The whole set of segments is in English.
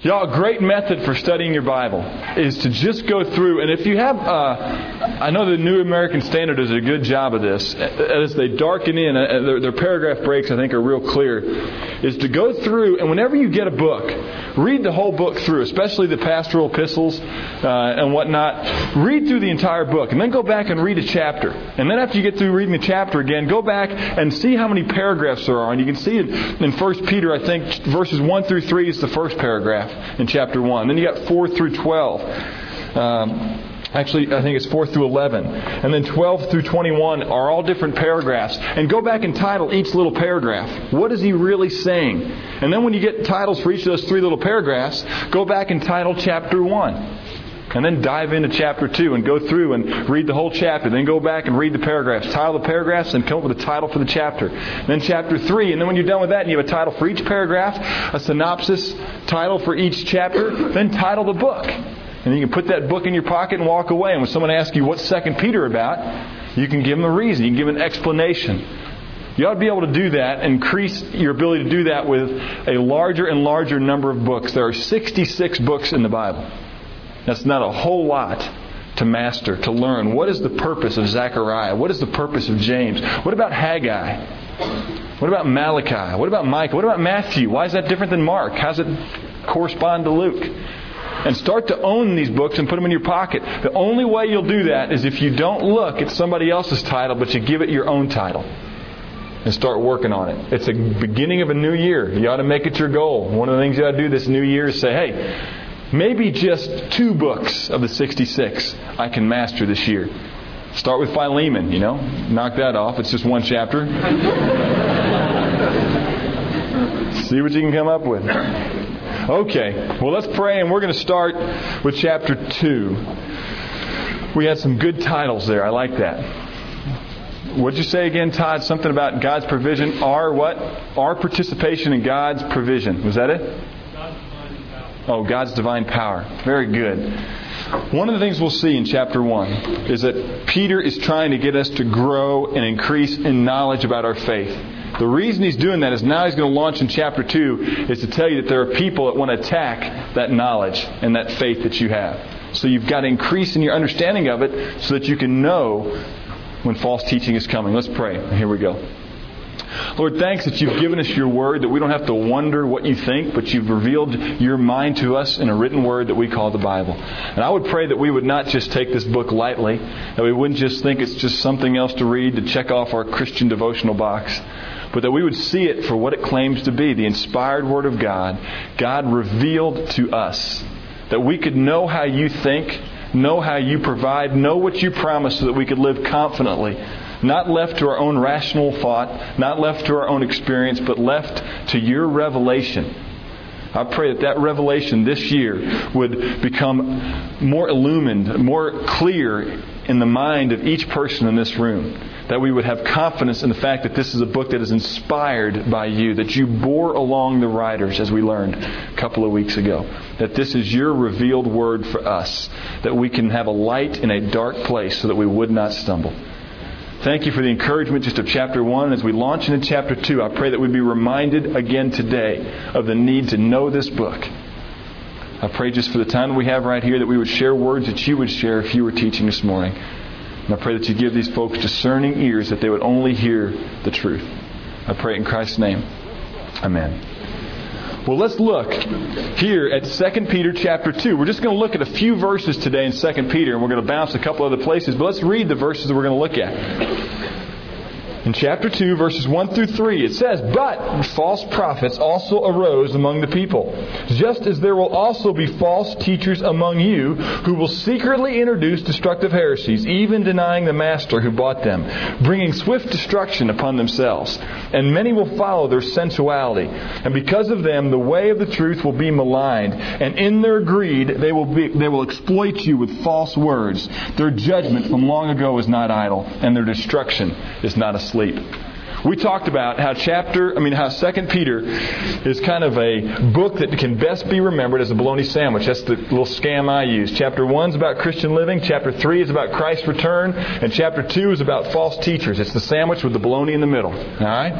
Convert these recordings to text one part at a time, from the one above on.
Y'all, a great method for studying your Bible is to just go through, and if you have, I know the New American Standard does a good job of this, as they darken in, their paragraph breaks I think are real clear, is to go through, and whenever you get a book, read the whole book through, especially the pastoral epistles and whatnot. Read through the entire book, and then go back and read a chapter. And then after you get through reading the chapter again, go back and see how many paragraphs there are. And you can see it in 1 Peter, I think, verses 1 through 3 is the first paragraph in chapter 1. Then you got 4 through 12. Actually, I think it's 4 through 11. And then 12 through 21 are all different paragraphs. And go back and title each little paragraph. What is he really saying? And then when you get titles for each of those 3 little paragraphs, go back and title chapter 1. And then dive into chapter 2 and go through and read the whole chapter. Then go back and read the paragraphs. Title the paragraphs and come up with a title for the chapter. Then chapter 3. And then when you're done with that and you have a title for each paragraph, a synopsis title for each chapter, then title the book. And you can put that book in your pocket and walk away. And when someone asks you, what's 2 Peter about? You can give them a reason. You can give an explanation. You ought to be able to do that, increase your ability to do that with a larger and larger number of books. There are 66 books in the Bible. That's not a whole lot to master, to learn. What is the purpose of Zechariah? What is the purpose of James? What about Haggai? What about Malachi? What about Micah? What about Matthew? Why is that different than Mark? How does it correspond to Luke? And start to own these books and put them in your pocket. The only way you'll do that is if you don't look at somebody else's title, but you give it your own title. And start working on it. It's the beginning of a new year. You ought to make it your goal. One of the things you ought to do this new year is say, hey, maybe just 2 books of the 66 I can master this year. Start with Philemon, Knock that off. It's just 1 chapter. See what you can come up with. Okay. Well, let's pray, and we're going to start with chapter 2. We had some good titles there. I like that. What'd you say again, Todd? Something about God's provision. Our what? Our participation in God's provision. Was that it? Oh, God's divine power. Very good. One of the things we'll see in chapter 1 is that Peter is trying to get us to grow and increase in knowledge about our faith. The reason he's doing that is now he's going to launch in chapter 2 is to tell you that there are people that want to attack that knowledge and that faith that you have. So you've got to increase in your understanding of it so that you can know when false teaching is coming. Let's pray. Here we go. Lord, thanks that you've given us your word, that we don't have to wonder what you think, but you've revealed your mind to us in a written word that we call the Bible. And I would pray that we would not just take this book lightly, that we wouldn't just think it's just something else to read to check off our Christian devotional box, but that we would see it for what it claims to be, the inspired Word of God, God revealed to us, that we could know how you think, know how you provide, know what you promise so that we could live confidently. Not left to our own rational thought, not left to our own experience, but left to your revelation. I pray that revelation this year would become more illumined, more clear in the mind of each person in this room. That we would have confidence in the fact that this is a book that is inspired by you, that you bore along the writers, as we learned a couple of weeks ago. That this is your revealed word for us, that we can have a light in a dark place so that we would not stumble. Thank you for the encouragement just of chapter 1. As we launch into chapter 2, I pray that we'd be reminded again today of the need to know this book. I pray just for the time that we have right here that we would share words that you would share if you were teaching this morning. And I pray that you give these folks discerning ears that they would only hear the truth. I pray in Christ's name. Amen. Well, let's look here at 2 Peter chapter 2. We're just going to look at a few verses today in 2 Peter, and we're going to bounce a couple other places. But let's read the verses that we're going to look at. In chapter 2, verses 1 through 3, it says, "But false prophets also arose among the people, just as there will also be false teachers among you, who will secretly introduce destructive heresies, even denying the master who bought them, bringing swift destruction upon themselves. And many will follow their sensuality. And because of them, the way of the truth will be maligned. And in their greed, they will exploit you with false words. Their judgment from long ago is not idle, and their destruction is not asleep." We talked about how 2 Peter is kind of a book that can best be remembered as a bologna sandwich. That's the little scam I use. Chapter 1 is about Christian living. Chapter 3 is about Christ's return. And chapter 2 is about false teachers. It's the sandwich with the bologna in the middle. All right?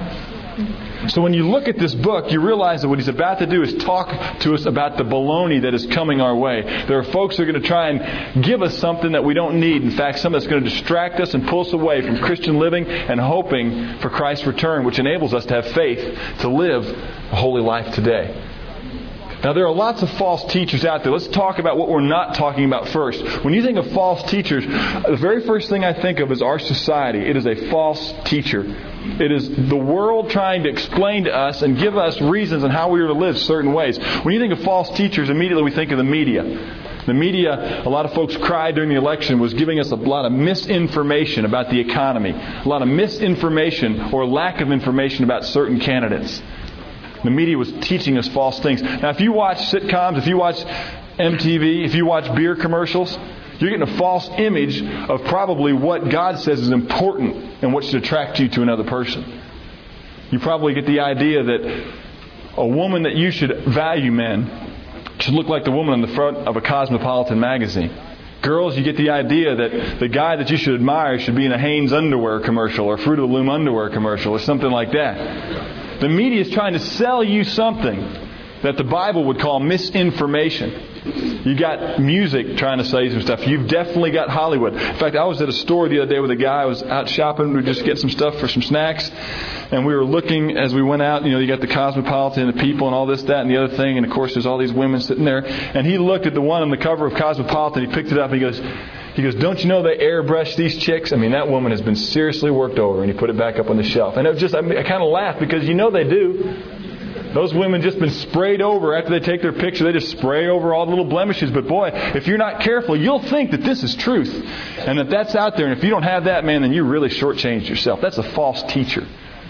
So when you look at this book, you realize that what he's about to do is talk to us about the baloney that is coming our way. There are folks who are going to try and give us something that we don't need. In fact, something that's going to distract us and pull us away from Christian living and hoping for Christ's return, which enables us to have faith to live a holy life today. Now, there are lots of false teachers out there. Let's talk about what we're not talking about first. When you think of false teachers, the very first thing I think of is our society. It is a false teacher. It is the world trying to explain to us and give us reasons on how we are to live certain ways. When you think of false teachers, immediately we think of the media. The media, a lot of folks cried during the election, was giving us a lot of misinformation about the economy. A lot of misinformation or lack of information about certain candidates. The media was teaching us false things. Now, if you watch sitcoms, if you watch MTV, if you watch beer commercials, you're getting a false image of probably what God says is important and what should attract you to another person. You probably get the idea that a woman that you should value, men, should look like the woman on the front of a Cosmopolitan magazine. Girls, you get the idea that the guy that you should admire should be in a Hanes underwear commercial or Fruit of the Loom underwear commercial or something like that. The media is trying to sell you something that the Bible would call misinformation. You got music trying to sell you some stuff. You've definitely got Hollywood. In fact, I was at a store the other day with a guy. I was out shopping. We were just getting some stuff for some snacks. And we were looking as we went out. You got the Cosmopolitan and the People and all this, that, and the other thing. And, of course, there's all these women sitting there. And he looked at the one on the cover of Cosmopolitan. He picked it up and he goes, don't you know they airbrush these chicks? I mean, that woman has been seriously worked over. And he put it back up on the shelf. And it was just, I kind of laughed because they do. Those women just been sprayed over after they take their picture. They just spray over all the little blemishes. But boy, if you're not careful, you'll think that this is truth. And that that's out there. And if you don't have that, man, then you really shortchanged yourself. That's a false teacher.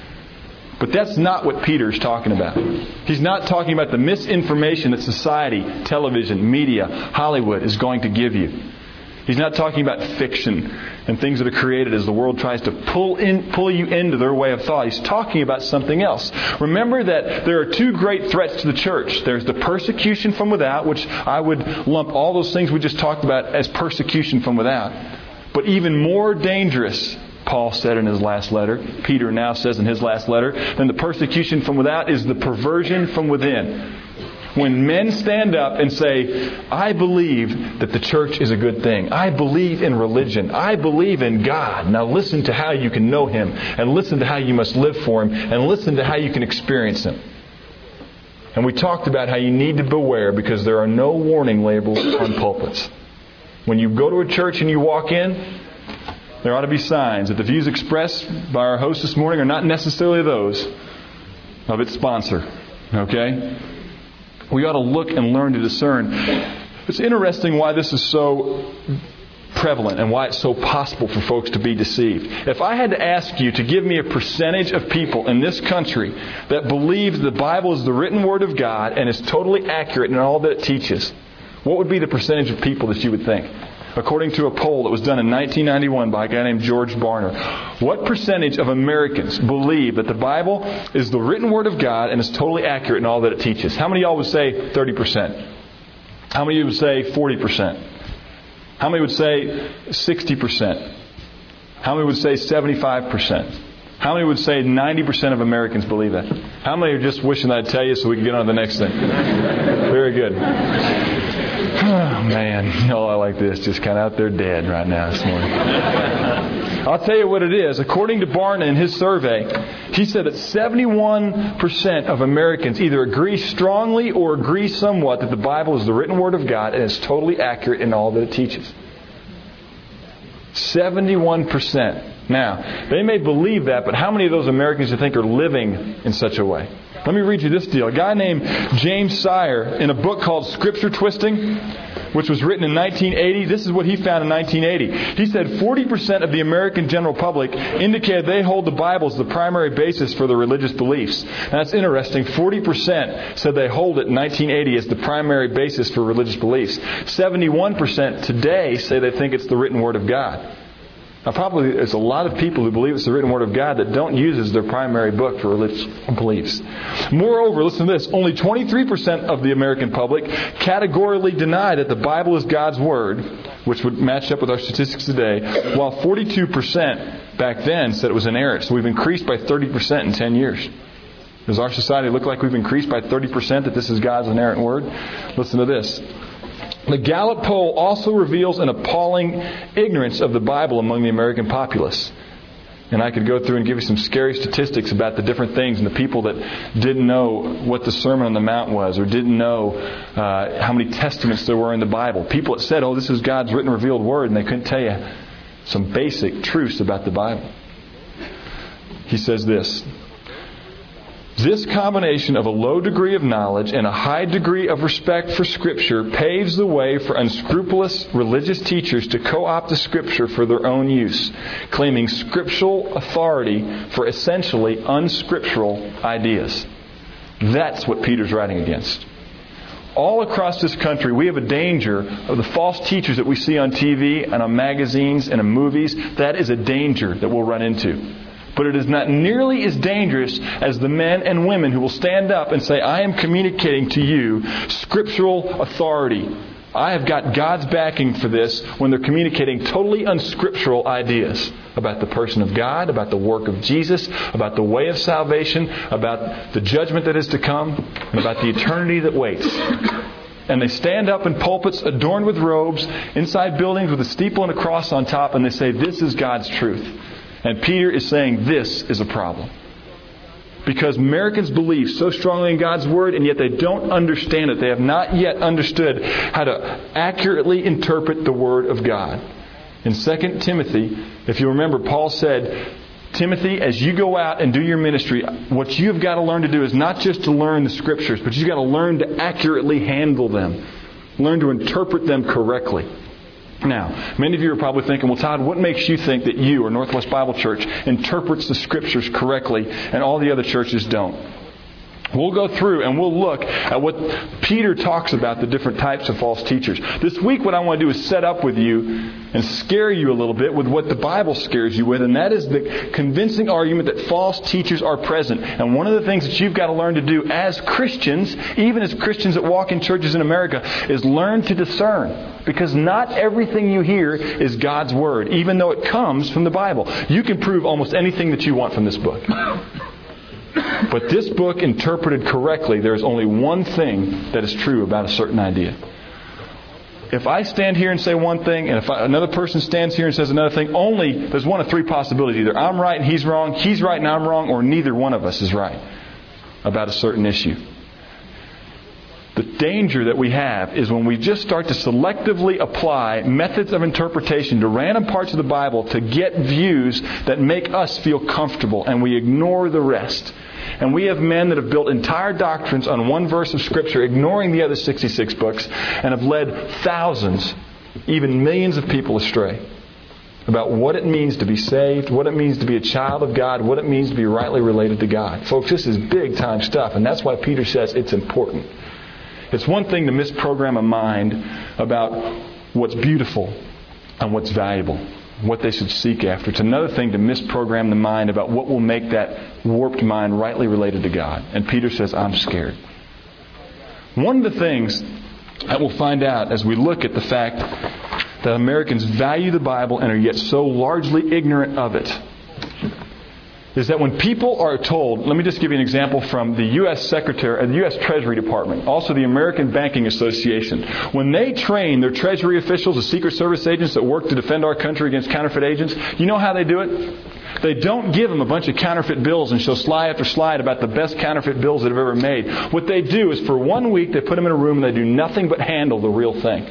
But that's not what Peter's talking about. He's not talking about the misinformation that society, television, media, Hollywood is going to give you. He's not talking about fiction and things that are created as the world tries to pull you into their way of thought. He's talking about something else. Remember that there are two great threats to the church. There's the persecution from without, which I would lump all those things we just talked about as persecution from without. But even more dangerous, Paul said in his last letter, Peter now says in his last letter, than the persecution from without is the perversion from within. When men stand up and say, I believe that the church is a good thing. I believe in religion. I believe in God. Now listen to how you can know Him. And listen to how you must live for Him. And listen to how you can experience Him. And we talked about how you need to beware because there are no warning labels on pulpits. When you go to a church and you walk in, there ought to be signs that the views expressed by our host this morning are not necessarily those of its sponsor. Okay? We ought to look and learn to discern. It's interesting why this is so prevalent and why it's so possible for folks to be deceived. If I had to ask you to give me a percentage of people in this country that believe the Bible is the written Word of God and is totally accurate in all that it teaches, what would be the percentage of people that you would think? According to a poll that was done in 1991 by a guy named George Barner, what percentage of Americans believe that the Bible is the written Word of God and is totally accurate in all that it teaches? How many of y'all would say 30%? How many of you would say 40%? How many would say 60%? How many would say 75%? How many would say 90% of Americans believe that? How many are just wishing I'd tell you so we can get on to the next thing? Very good. Oh, man. Oh, I like this. Just kind of out there dead right now this morning. I'll tell you what it is. According to Barna in his survey, he said that 71% of Americans either agree strongly or agree somewhat that the Bible is the written Word of God and is totally accurate in all that it teaches. 71%. Now, they may believe that, but how many of those Americans do you think are living in such a way? Let me read you this deal. A guy named James Sire, in a book called Scripture Twisting, which was written in 1980, this is what he found in 1980. He said 40% of the American general public indicated they hold the Bible as the primary basis for their religious beliefs. Now, that's interesting. 40% said they hold it in 1980 as the primary basis for religious beliefs. 71% today say they think it's the written Word of God. Now, probably there's a lot of people who believe it's the written Word of God that don't use it as their primary book for religious beliefs. Moreover, listen to this. Only 23% of the American public categorically deny that the Bible is God's Word, which would match up with our statistics today, while 42% back then said it was inerrant. So we've increased by 30% in 10 years. Does our society look like we've increased by 30% that this is God's inerrant Word? Listen to this. The Gallup poll also reveals an appalling ignorance of the Bible among the American populace. And I could go through and give you some scary statistics about the different things and the people that didn't know what the Sermon on the Mount was, or didn't know how many testaments there were in the Bible. People that said, oh, this is God's written, revealed Word, and they couldn't tell you some basic truths about the Bible. He says this. This combination of a low degree of knowledge and a high degree of respect for Scripture paves the way for unscrupulous religious teachers to co-opt the Scripture for their own use, claiming scriptural authority for essentially unscriptural ideas. That's what Peter's writing against. All across this country, we have a danger of the false teachers that we see on TV and on magazines and in movies. That is a danger that we'll run into. But it is not nearly as dangerous as the men and women who will stand up and say, I am communicating to you scriptural authority. I have got God's backing for this, when they're communicating totally unscriptural ideas about the person of God, about the work of Jesus, about the way of salvation, about the judgment that is to come, and about the eternity that waits. And they stand up in pulpits adorned with robes, inside buildings with a steeple and a cross on top, and they say, this is God's truth. And Peter is saying this is a problem. Because Americans believe so strongly in God's Word, and yet they don't understand it. They have not yet understood how to accurately interpret the Word of God. In 2 Timothy, if you remember, Paul said, Timothy, as you go out and do your ministry, what you've got to learn to do is not just to learn the Scriptures, but you've got to learn to accurately handle them. Learn to interpret them correctly. Now, many of you are probably thinking, well, Todd, what makes you think that you, or Northwest Bible Church, interprets the Scriptures correctly and all the other churches don't? We'll go through and we'll look at what Peter talks about, the different types of false teachers. This week what I want to do is set up with you and scare you a little bit with what the Bible scares you with, and that is the convincing argument that false teachers are present. And one of the things that you've got to learn to do as Christians, even as Christians that walk in churches in America, is learn to discern. Because not everything you hear is God's Word, even though it comes from the Bible. You can prove almost anything that you want from this book. But this book, interpreted correctly, there is only one thing that is true about a certain idea. If I stand here and say one thing, and if another person stands here and says another thing, there's one of three possibilities. Either I'm right and he's wrong, he's right and I'm wrong, or neither one of us is right about a certain issue. The danger that we have is when we just start to selectively apply methods of interpretation to random parts of the Bible to get views that make us feel comfortable, and we ignore the rest. And we have men that have built entire doctrines on one verse of Scripture, ignoring the other 66 books, and have led thousands, even millions of people astray about what it means to be saved, what it means to be a child of God, what it means to be rightly related to God. Folks, this is big time stuff, and that's why Peter says it's important. It's one thing to misprogram a mind about what's beautiful and what's valuable, what they should seek after. It's another thing to misprogram the mind about what will make that warped mind rightly related to God. And Peter says, I'm scared. One of the things that we'll find out as we look at the fact that Americans value the Bible and are yet so largely ignorant of it is that when people are told, let me just give you an example from the U.S. Secretary, the U.S. Treasury Department, also the American Banking Association. When they train their Treasury officials, the Secret Service agents that work to defend our country against counterfeit agents, you know how they do it? They don't give them a bunch of counterfeit bills and show slide after slide about the best counterfeit bills that have ever made. What they do is for 1 week they put them in a room and they do nothing but handle the real thing.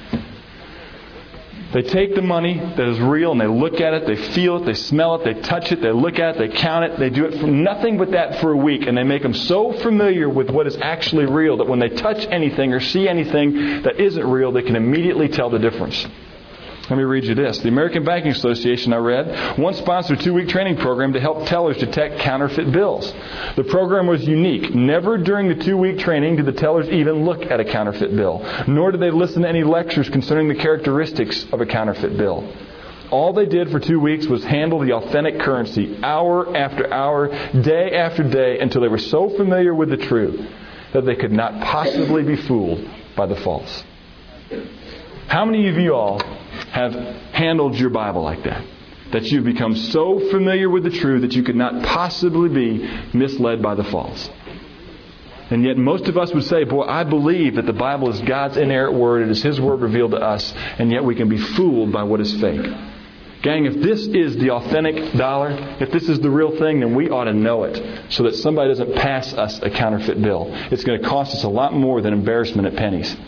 They take the money that is real and they look at it, they feel it, they smell it, they touch it, they look at it, they count it. They do it for nothing but that for a week. And they make them so familiar with what is actually real that when they touch anything or see anything that isn't real, they can immediately tell the difference. Let me read you this. The American Banking Association, I read, once sponsored a 2-week training program to help tellers detect counterfeit bills. The program was unique. Never during the 2-week training did the tellers even look at a counterfeit bill, nor did they listen to any lectures concerning the characteristics of a counterfeit bill. All they did for 2 weeks was handle the authentic currency hour after hour, day after day, until they were so familiar with the truth that they could not possibly be fooled by the false. How many of you all have handled your Bible like that? that you've become so familiar with the truth that you could not possibly be misled by the false. And yet most of us would say, boy, I believe that the Bible is God's inerrant Word. It is His Word revealed to us. And yet we can be fooled by what is fake. Gang, if this is the authentic dollar, if this is the real thing, then we ought to know it so that somebody doesn't pass us a counterfeit bill. It's going to cost us a lot more than embarrassment at pennies.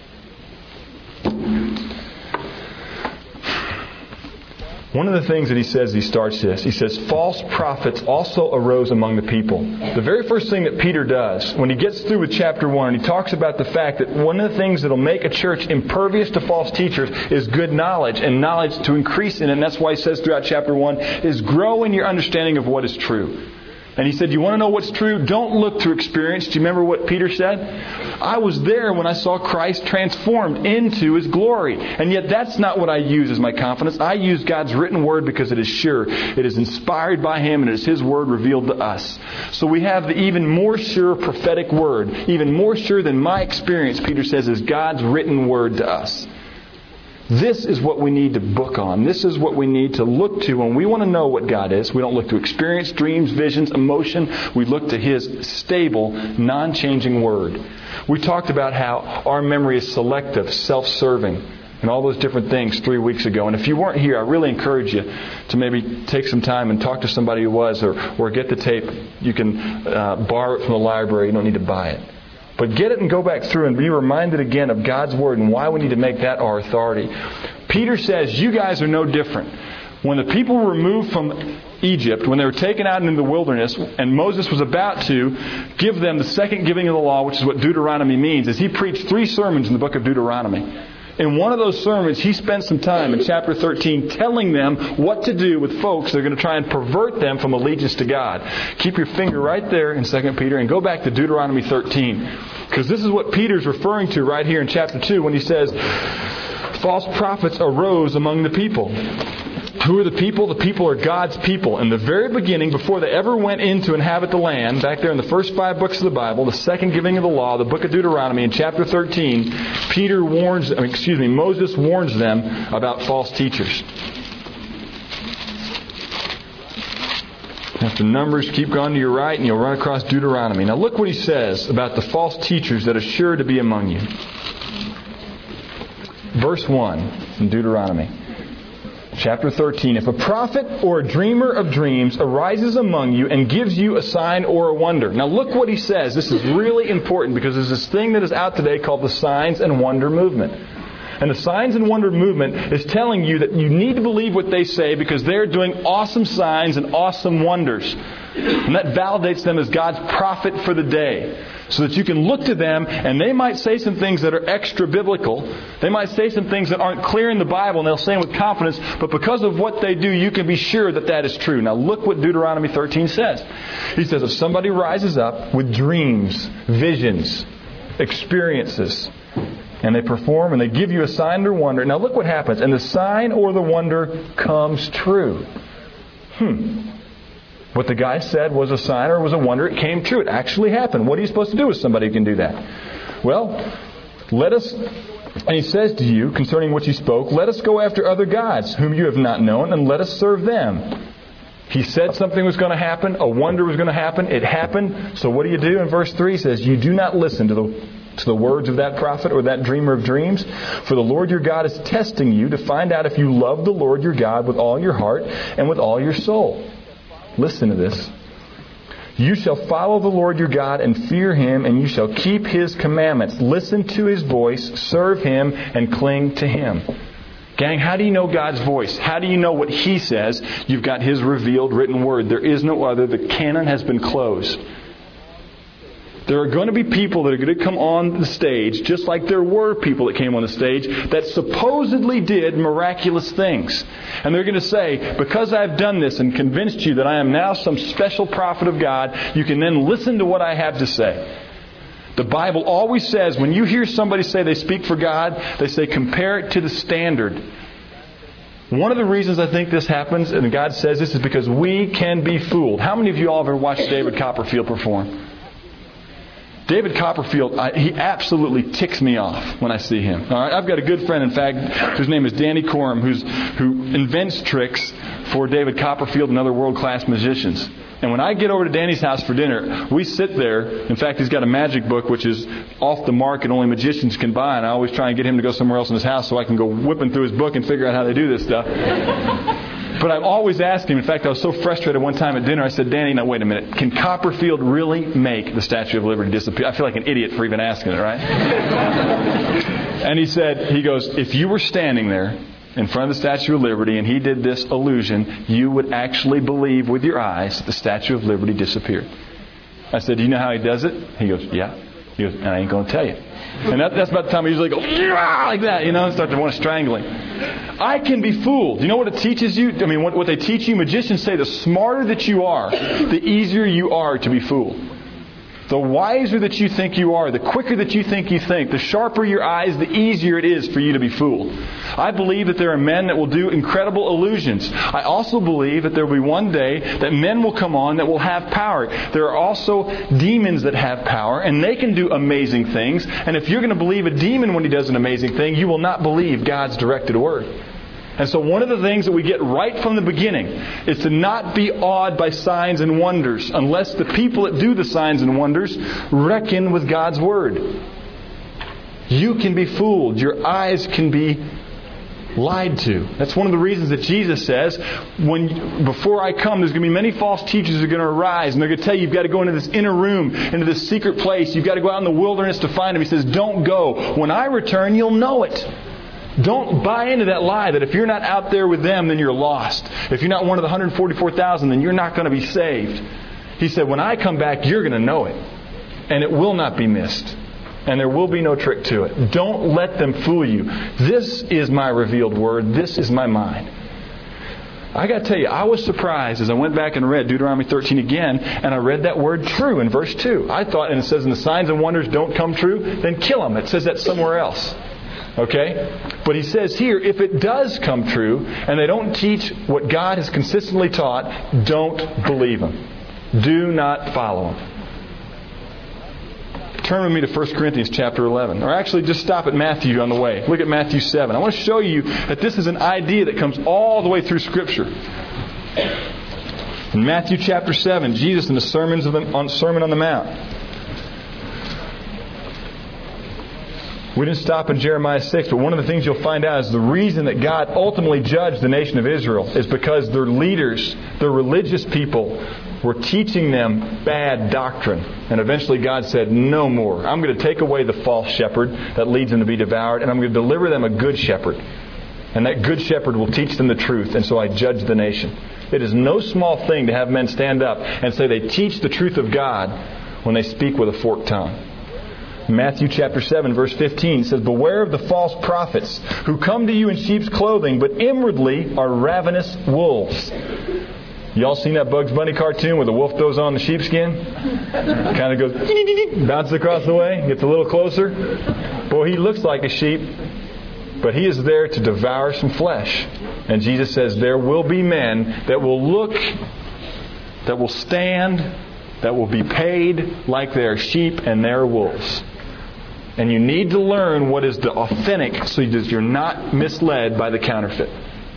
One of the things that he says, he starts this, he says, false prophets also arose among the people. The very first thing that Peter does, when he gets through with chapter 1, he talks about the fact that one of the things that will make a church impervious to false teachers is good knowledge, and knowledge to increase in it. And that's why he says throughout chapter 1, is grow in your understanding of what is true. And he said, you want to know what's true? Don't look to experience. Do you remember what Peter said? I was there when I saw Christ transformed into His glory. And yet that's not what I use as my confidence. I use God's written Word because it is sure. It is inspired by Him and it is His Word revealed to us. So we have the even more sure prophetic Word. Even more sure than my experience, Peter says, is God's written Word to us. This is what we need to book on. This is what we need to look to when we want to know what God is. We don't look to experience, dreams, visions, emotion. We look to His stable, non-changing Word. We talked about how our memory is selective, self-serving, and all those different things 3 weeks ago. And if you weren't here, I really encourage you to maybe take some time and talk to somebody who was, or get the tape. You can borrow it from the library. You don't need to buy it. But get it and go back through and be reminded again of God's Word and why we need to make that our authority. Peter says, you guys are no different. When the people were removed from Egypt, when they were taken out into the wilderness, and Moses was about to give them the second giving of the law, which is what Deuteronomy means, is he preached 3 sermons in the book of Deuteronomy. In one of those sermons, he spent some time in chapter 13 telling them what to do with folks that are going to try and pervert them from allegiance to God. Keep your finger right there in 2 Peter and go back to Deuteronomy 13. Because this is what Peter's referring to right here in chapter 2 when he says, false prophets arose among the people. Who are the people? The people are God's people. In the very beginning, before they ever went in to inhabit the land, back there in the first 5 books of the Bible, the second giving of the law, the book of Deuteronomy, in chapter 13, Moses warns them about false teachers. After Numbers, keep going to your right and you'll run across Deuteronomy. Now look what he says about the false teachers that are sure to be among you. Verse 1 in Deuteronomy. Chapter 13, if a prophet or a dreamer of dreams arises among you and gives you a sign or a wonder. Now look what he says. This is really important because there's this thing that is out today called the signs and wonder movement. And the signs and wonder movement is telling you that you need to believe what they say because they're doing awesome signs and awesome wonders. And that validates them as God's prophet for the day. So that you can look to them and they might say some things that are extra biblical. They might say some things that aren't clear in the Bible and they'll say them with confidence. But because of what they do, you can be sure that that is true. Now look what Deuteronomy 13 says. He says if somebody rises up with dreams, visions, experiences, and they perform and they give you a sign or wonder. Now look what happens. And the sign or the wonder comes true. What the guy said was a sign or was a wonder. It came true. It actually happened. What are you supposed to do with somebody who can do that? Well, and he says to you, concerning what you spoke, let us go after other gods whom you have not known, and let us serve them. He said something was going to happen. A wonder was going to happen. It happened. So what do? In verse 3 says, you do not listen to the words of that prophet or that dreamer of dreams. For the Lord your God is testing you to find out if you love the Lord your God with all your heart and with all your soul. Listen to this. You shall follow the Lord your God and fear Him, and you shall keep His commandments. Listen to His voice, serve Him, and cling to Him. Gang, how do you know God's voice? How do you know what He says? You've got His revealed written Word. There is no other. The canon has been closed. There are going to be people that are going to come on the stage, just like there were people that came on the stage that supposedly did miraculous things. And they're going to say, because I've done this and convinced you that I am now some special prophet of God, you can then listen to what I have to say. The Bible always says, when you hear somebody say they speak for God, they say compare it to the standard. One of the reasons I think this happens, and God says this, is because we can be fooled. How many of you all have ever watched David Copperfield perform? David Copperfield, he absolutely ticks me off when I see him. All right, I've got a good friend, in fact, whose name is Danny Corum, who invents tricks for David Copperfield and other world-class musicians. And when I get over to Danny's house for dinner, we sit there. In fact, he's got a magic book which is off the mark and only magicians can buy. And I always try and get him to go somewhere else in his house so I can go whipping through his book and figure out how they do this stuff. But I'm always asking him. In fact, I was so frustrated one time at dinner, I said, Danny, now wait a minute. Can Copperfield really make the Statue of Liberty disappear? I feel like an idiot for even asking it, right? And he goes, if you were standing there in front of the Statue of Liberty and he did this illusion, you would actually believe with your eyes that the Statue of Liberty disappeared. I said, do you know how he does it? He goes, yeah. He goes, and I ain't going to tell you. And that's about the time I usually go, like that, and start to want to strangle him. I can be fooled. You know what it teaches you? I mean, what they teach you, magicians say the smarter that you are, the easier you are to be fooled. The wiser that you think you are, the quicker that you think, the sharper your eyes, the easier it is for you to be fooled. I believe that there are men that will do incredible illusions. I also believe that there will be one day that men will come on that will have power. There are also demons that have power, and they can do amazing things. And if you're going to believe a demon when he does an amazing thing, you will not believe God's directed word. And so one of the things that we get right from the beginning is to not be awed by signs and wonders unless the people that do the signs and wonders reckon with God's Word. You can be fooled. Your eyes can be lied to. That's one of the reasons that Jesus says, before I come, there's going to be many false teachers who are going to arise, and they're going to tell you, you've got to go into this inner room, into this secret place. You've got to go out in the wilderness to find them. He says, don't go. When I return, you'll know it. Don't buy into that lie that if you're not out there with them, then you're lost. If you're not one of the 144,000, then you're not going to be saved. He said, when I come back, you're going to know it. And it will not be missed. And there will be no trick to it. Don't let them fool you. This is my revealed word. This is my mind. I got to tell you, I was surprised as I went back and read Deuteronomy 13 again, and I read that word true in verse 2. I thought, and it says, and the signs and wonders don't come true, then kill them. It says that somewhere else. Okay? But he says here, if it does come true, and they don't teach what God has consistently taught, don't believe them. Do not follow them. Turn with me to 1 Corinthians chapter 11. Or actually, just stop at Matthew on the way. Look at Matthew 7. I want to show you that this is an idea that comes all the way through Scripture. In Matthew chapter 7, Jesus in the Sermon on the Mount. We didn't stop in Jeremiah 6, but one of the things you'll find out is the reason that God ultimately judged the nation of Israel is because their leaders, their religious people, were teaching them bad doctrine. And eventually God said, no more. I'm going to take away the false shepherd that leads them to be devoured, and I'm going to deliver them a good shepherd. And that good shepherd will teach them the truth, and so I judge the nation. It is no small thing to have men stand up and say they teach the truth of God when they speak with a forked tongue. Matthew chapter 7 verse 15 says, beware of the false prophets who come to you in sheep's clothing, but inwardly are ravenous wolves. Y'all seen that Bugs Bunny cartoon where the wolf throws on the sheepskin? Kind of goes, bounces across the way, gets a little closer. Boy, he looks like a sheep, but he is there to devour some flesh. And Jesus says there will be men that will look, that will stand, that will be paid like they are sheep and they are wolves. And you need to learn what is the authentic so that you're not misled by the counterfeit.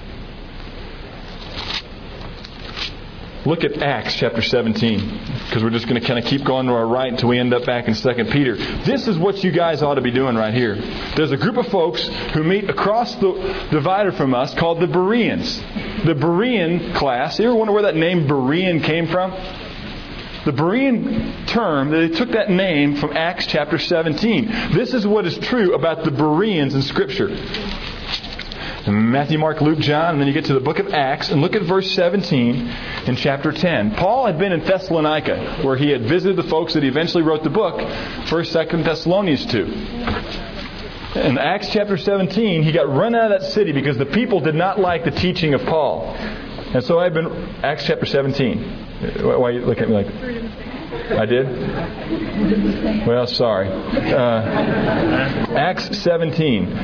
Look at Acts chapter 17, because we're just going to kind of keep going to our right until we end up back in 2 Peter. This is what you guys ought to be doing right here. There's a group of folks who meet across the divider from us called the Bereans. The Berean class. You ever wonder where that name Berean came from? The Berean term, they took that name from Acts chapter 17. This is what is true about the Bereans in Scripture. Matthew, Mark, Luke, John, and then you get to the book of Acts, and look at verse 17 in chapter 10. Paul had been in Thessalonica, where he had visited the folks that he eventually wrote the book, 1st, 2nd Thessalonians to. In Acts chapter 17, he got run out of that city because the people did not like the teaching of Paul. And so I've been... Acts chapter 17. Why are you looking at me like that? I did? Well, sorry. Acts 17.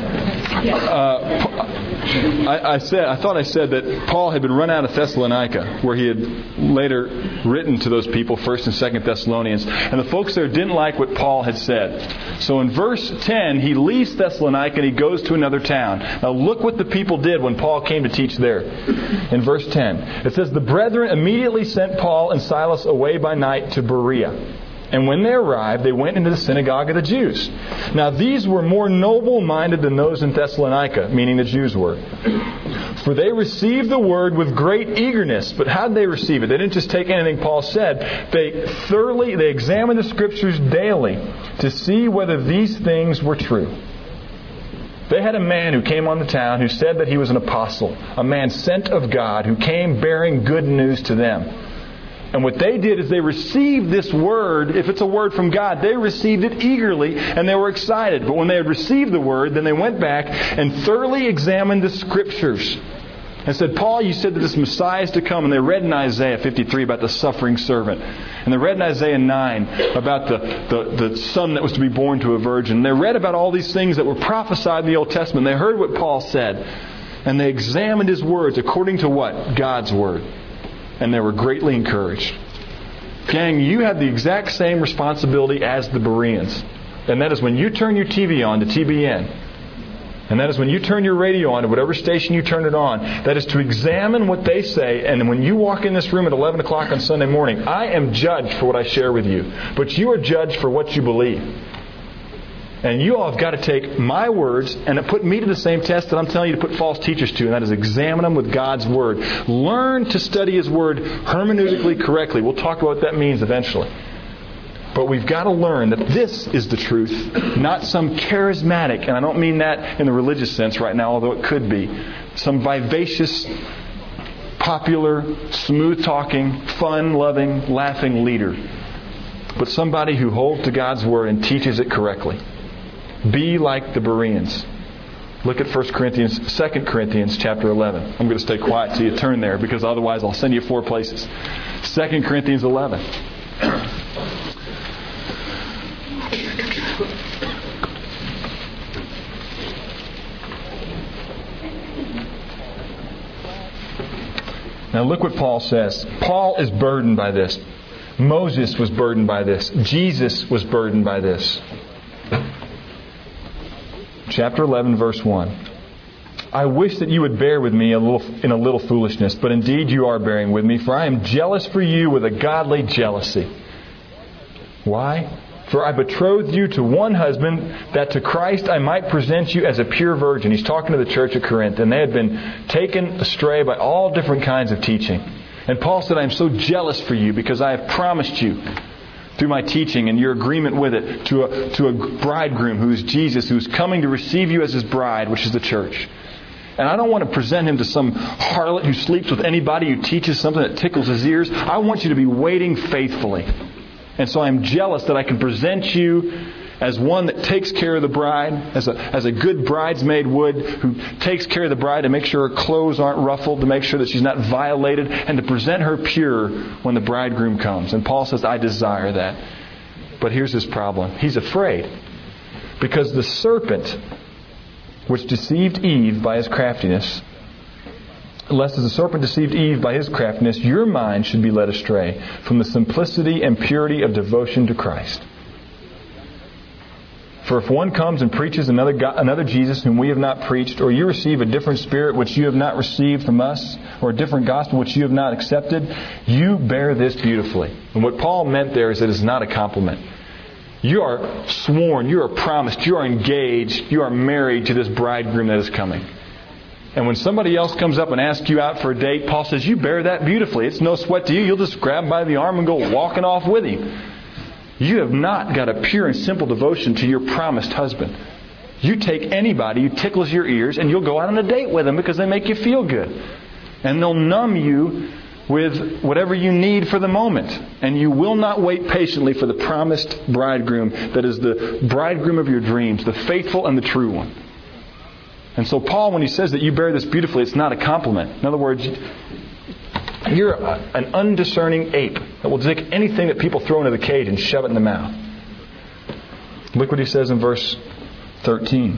I thought I said that Paul had been run out of Thessalonica, where he had later written to those people, 1st and 2nd Thessalonians. And the folks there didn't like what Paul had said. So in verse 10, he leaves Thessalonica and he goes to another town. Now look what the people did when Paul came to teach there. In verse 10, it says, "The brethren immediately sent Paul and Silas away by night to Berea. And when they arrived, they went into the synagogue of the Jews. Now these were more noble-minded than those in Thessalonica," meaning the Jews were. "For they received the word with great eagerness." But how did they receive it? They didn't just take anything Paul said. They examined the Scriptures daily to see whether these things were true. They had a man who came on the town who said that he was an apostle, a man sent of God who came bearing good news to them. And what they did is they received this word. If it's a word from God, they received it eagerly and they were excited. But when they had received the word, then they went back and thoroughly examined the Scriptures and said, "Paul, you said that this Messiah is to come." And they read in Isaiah 53 about the suffering servant. And they read in Isaiah 9 about the son that was to be born to a virgin. They read about all these things that were prophesied in the Old Testament. They heard what Paul said. And they examined his words according to what? God's word. And they were greatly encouraged. Gang, you have the exact same responsibility as the Bereans. And that is when you turn your TV on to TBN. And that is when you turn your radio on to whatever station you turn it on. That is to examine what they say. And when you walk in this room at 11 o'clock on Sunday morning, I am judged for what I share with you. But you are judged for what you believe. And you all have got to take my words and put me to the same test that I'm telling you to put false teachers to, and that is examine them with God's Word. Learn to study His Word hermeneutically correctly. We'll talk about what that means eventually. But we've got to learn that this is the truth, not some charismatic, and I don't mean that in the religious sense right now, although it could be, some vivacious, popular, smooth-talking, fun-loving, laughing leader. But somebody who holds to God's Word and teaches it correctly. Be like the Bereans. Look at 2 Corinthians chapter 11. I'm going to stay quiet till you turn there because otherwise I'll send you 4 places. 2 Corinthians 11. Now look what Paul says. Paul is burdened by this. Moses was burdened by this. Jesus was burdened by this. Chapter 11, verse 1. "I wish that you would bear with me in a little foolishness, but indeed you are bearing with me, for I am jealous for you with a godly jealousy." Why? "For I betrothed you to one husband, that to Christ I might present you as a pure virgin." He's talking to the church at Corinth, and they had been taken astray by all different kinds of teaching. And Paul said, "I am so jealous for you because I have promised you through my teaching and your agreement with it to a bridegroom who is Jesus, who is coming to receive you as His bride, which is the church. And I don't want to present him to some harlot who sleeps with anybody, who teaches something that tickles his ears. I want you to be waiting faithfully. And so I'm jealous that I can present you as one that takes care of the bride, as a good bridesmaid would, who takes care of the bride to make sure her clothes aren't ruffled, to make sure that she's not violated, and to present her pure when the bridegroom comes. And Paul says, I desire that. But here's his problem. He's afraid. Because the serpent, which deceived Eve by his craftiness, lest as the serpent deceived Eve by his craftiness, your mind should be led astray from the simplicity and purity of devotion to Christ. For if one comes and preaches another Jesus whom we have not preached, or you receive a different spirit which you have not received from us, or a different gospel which you have not accepted, you bear this beautifully. And what Paul meant there is that it's not a compliment. You are sworn, you are promised, you are engaged, you are married to this bridegroom that is coming. And when somebody else comes up and asks you out for a date, Paul says, you bear that beautifully. It's no sweat to you. You'll just grab him by the arm and go walking off with him. You have not got a pure and simple devotion to your promised husband. You take anybody who tickles your ears and you'll go out on a date with them because they make you feel good. And they'll numb you with whatever you need for the moment. And you will not wait patiently for the promised bridegroom that is the bridegroom of your dreams, the faithful and the true one. And so Paul, when he says that you bear this beautifully, it's not a compliment. In other words, you're an undiscerning ape that will take anything that people throw into the cage and shove it in the mouth. Look what he says in verse 13.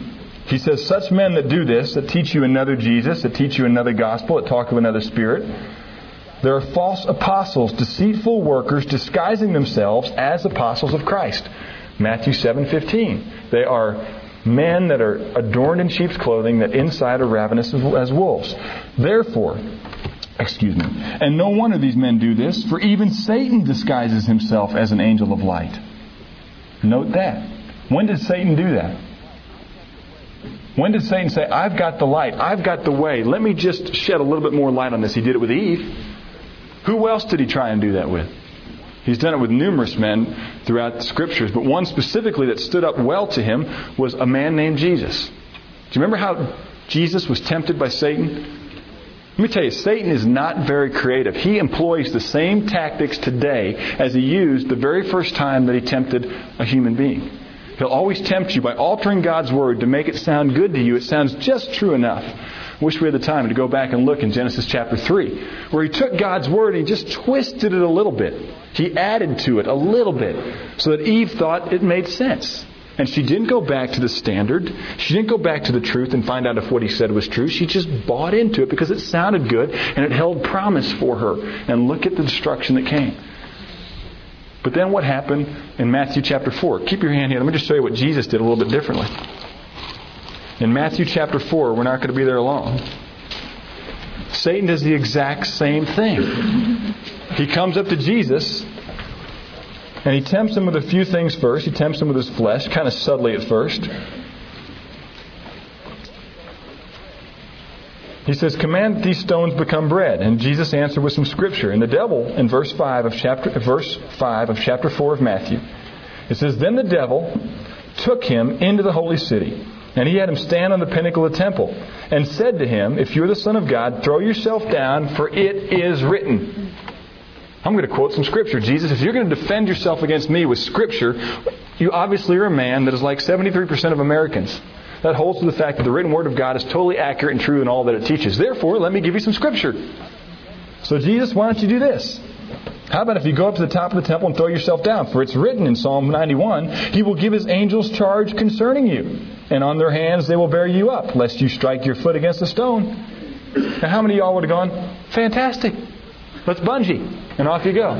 He says, such men that do this, that teach you another Jesus, that teach you another gospel, that talk of another spirit, there are false apostles, deceitful workers, disguising themselves as apostles of Christ. Matthew 7:15. They are men that are adorned in sheep's clothing, that inside are ravenous as wolves. Therefore, and no wonder these men do this, for even Satan disguises himself as an angel of light. Note that. When did Satan do that? When did Satan say, I've got the light, I've got the way, let me just shed a little bit more light on this? He did it with Eve. Who else did he try and do that with? He's done it with numerous men throughout the Scriptures, but one specifically that stood up well to him was a man named Jesus. Do you remember how Jesus was tempted by Satan? Let me tell you, Satan is not very creative. He employs the same tactics today as he used the very first time that he tempted a human being. He'll always tempt you by altering God's Word to make it sound good to you. It sounds just true enough. I wish we had the time to go back and look in Genesis chapter 3, where he took God's Word and he just twisted it a little bit. He added to it a little bit so that Eve thought it made sense. And she didn't go back to the standard. She didn't go back to the truth and find out if what he said was true. She just bought into it because it sounded good and it held promise for her. And look at the destruction that came. But then what happened in Matthew chapter 4? Keep your hand here. Let me just show you what Jesus did a little bit differently. In Matthew chapter 4, we're not going to be there long. Satan does the exact same thing. He comes up to Jesus and he tempts him with a few things first. He tempts him with his flesh, kind of subtly at first. He says, command that these stones become bread. And Jesus answered with some scripture. And the devil, in verse 5 of chapter 4 of Matthew, it says, then the devil took him into the holy city, and he had him stand on the pinnacle of the temple, and said to him, if you're the Son of God, throw yourself down, for it is written. I'm going to quote some scripture. Jesus, if you're going to defend yourself against me with scripture, you obviously are a man that is like 73% of Americans. That holds to the fact that the written word of God is totally accurate and true in all that it teaches. Therefore, let me give you some scripture. So Jesus, why don't you do this? How about if you go up to the top of the temple and throw yourself down? For it's written in Psalm 91, He will give His angels charge concerning you, and on their hands they will bear you up, lest you strike your foot against a stone. Now how many of y'all would have gone, fantastic, let's bungee, and off you go.